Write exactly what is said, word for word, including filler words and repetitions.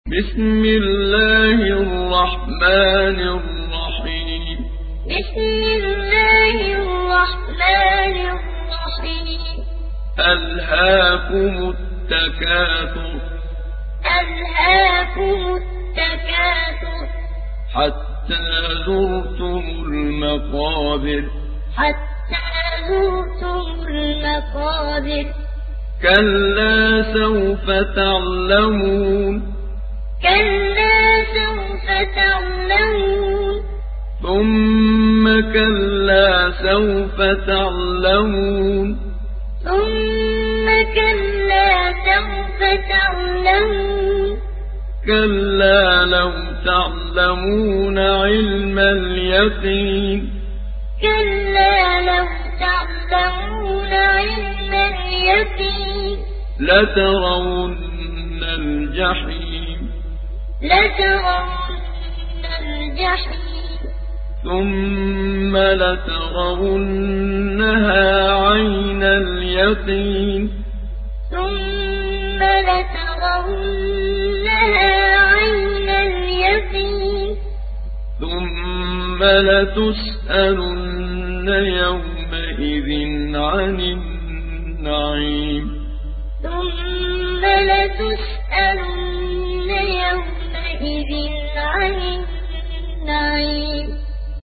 بسم الله الرحمن الرحيم بسم الله الرحمن الرحيم ألهاكم التكاثر ألهاكم التكاثر حتى زرتم المقابر حتى زرتم المقابر كلا سوف تعلمون كلا سوف تعلمون ثم كلا سوف تعلمون ثم كلا سوف تعلمون كلا لو تعلمون علم اليقين كلا لو تعلمون علم اليقين لترون الجحيم لترون الجحيم ثم لترونها عين اليقين ثم لترونها عين اليقين ثم لتسألن يومئذ عن النعيم ثم لتسألن